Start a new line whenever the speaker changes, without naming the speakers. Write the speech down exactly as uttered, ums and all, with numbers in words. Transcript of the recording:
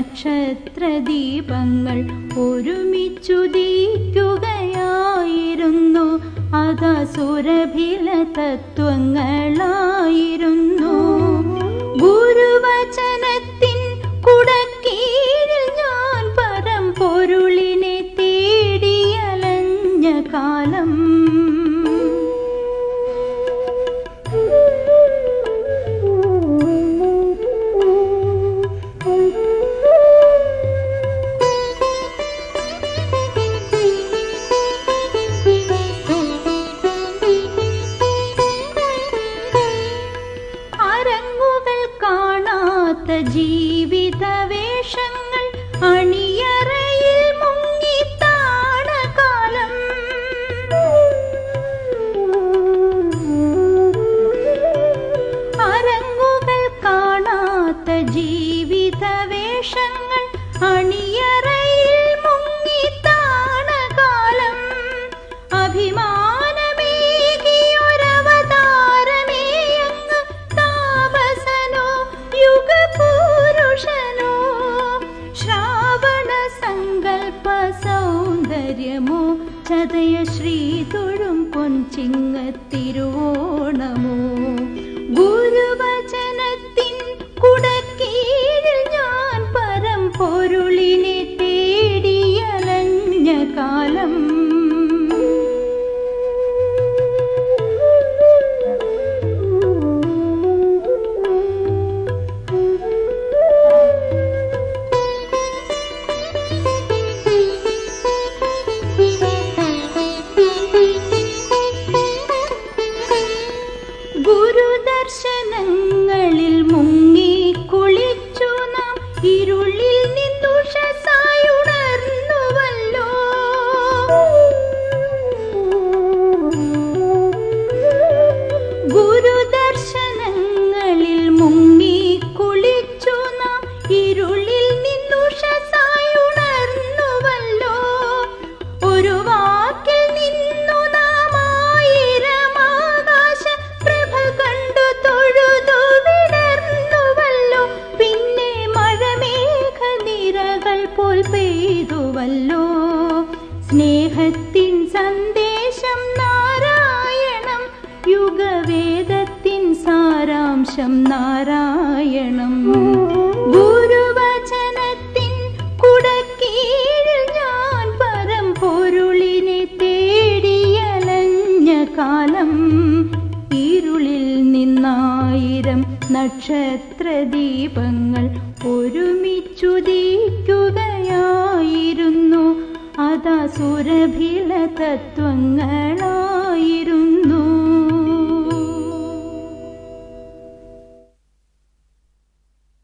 നക്ഷത്രദീപങ്ങൾ ഒരുമിച്ചുദിക്കുകയായിരുന്നു. അതാ സുരഭില തത്വങ്ങളായിരുന്നു. ഗുരുവചനത്തിൻ കുടക്കീഴിൽ ഞാൻ പരമ്പൊരുളിനെ തേടിയലഞ്ഞ കാലം. ജീവിതവേഷങ്ങൾ അണിയറയിൽ മുങ്ങിത്താണ കാലം. അരങ്ങുകൾ കാണാത്ത ജീവിതവേഷങ്ങൾ അണിയറയിൽ മുങ്ങിത്താണ കാലം. അഭിമാനമേകിയൊരവതാരമേ അങ്ങ് താപസനോ യുഗപുരുഷനോ, ശ്രാവണ സങ്കൽപ്പ സൗന്ദര്യമോ, ചതയ ശ്രീതൊഴും പൊൻചിങ്ങത്തിരുവോണമോ. ഗുരുവചനത്തിൻ കുടക്കീഴിൽ ഞാൻ പരമ്പൊരുളിനെ തേടിയലഞ്ഞ കാലം. ഗുരുദർശനങ്ങളിൽ മുങ്ങി കുളിച്ചു നാം ഇരുളിൽ നിന്നുഷസായുണർന്നുവല്ലോ. ഗുരുദർശനങ്ങളിൽ മുങ്ങി കുളിച്ചു നാം ഇരുളിൽ നിന്നുഷസായുണർന്നുവല്ലോ. ഒരു വാക്കിൽ നിന്നു നാം ആയിരം ആകാശ പ്രഭ കണ്ടു തൊഴുതു വിടർന്നുവല്ലോ. പിന്നെ മഴമേഘ നിരകൾ പോൽ പെയ്തുവല്ലോ. സ്നേഹത്തിൻ സന്ദേശം നാരായണം, യുഗവേദത്തിൻ സാരാംശം നാരായണം. ഗുരുവചനത്തിൻ കുടക്കീഴിൽ ഞാൻ പരമ്പൊരുളിനെ തേടിയലഞ്ഞ കാലം. ഇരുളിൽ നിന്നായിരം നക്ഷത്രദീപങ്ങൾ ഒരുമിച്ചുദിക്കുകയായിരുന്നു. അതാ സുരഭില തത്വങ്ങളായിരുന്നു.